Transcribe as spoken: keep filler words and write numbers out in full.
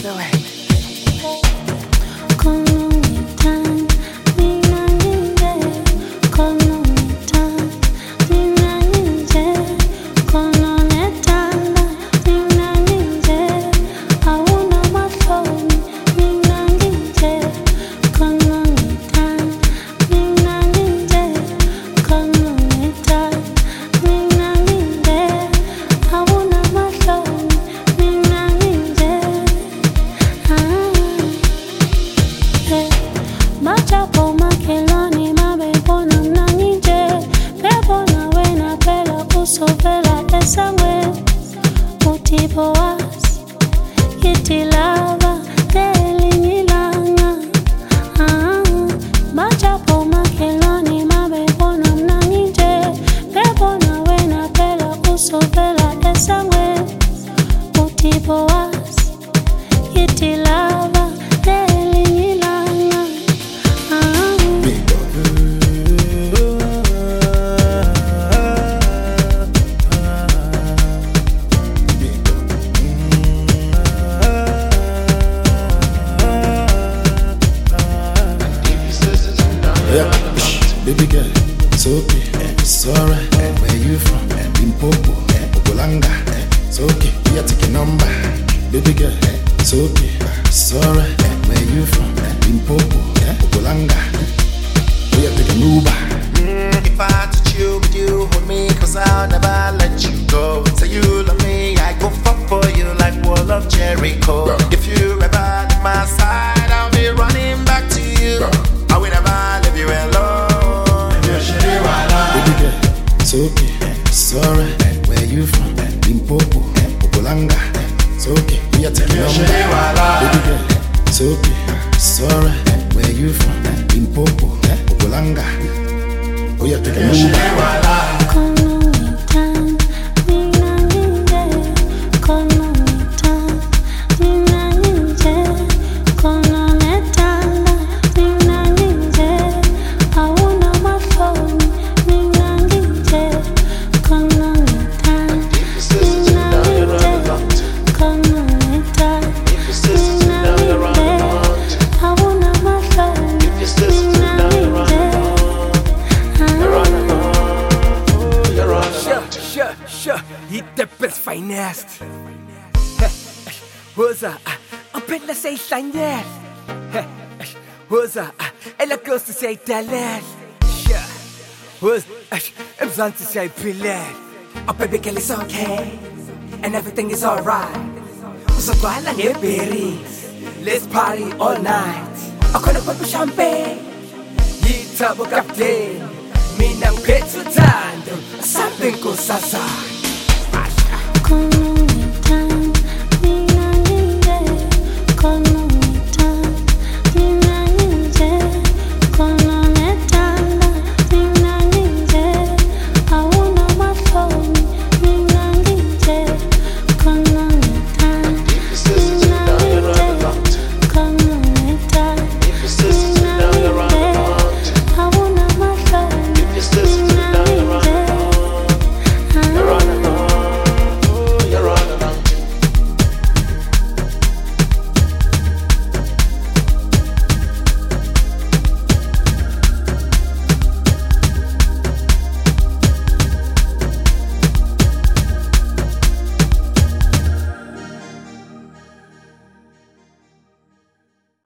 away. Baby girl, it's okay, it's alright. Where you from? Limpopo, Obolanga. It's okay, we are taking number. Baby girl, it's okay, it's alright. Where you from? Limpopo, Obolanga. We are taking Uber. Mm, if I had to chill with you, hold me, cause I'll never let you go. Say you love me, I go fuck for you like Wall of Jericho. If you ever leave my side, I'll be running back to you. I will never leave you alone. Baby girl, it's okay, it's alright. Where you from? Limpopo, Obolanga. It's okay, we are taking number. Baby girl, it's okay, it's alright. Where you from? Limpopo, Obolanga. We are taking number. Hit the best finest. What's up? I'm better say Sanyel. What's up? Ella goes to say Dalal. What's I'm trying to say Pilar. Oh baby girl, it's okay, and everything is alright. So go out and get berries. Let's party all night. I'm gonna pop champagne. Yita book up day. Me nang pet to tandem. Something goes sasa. Come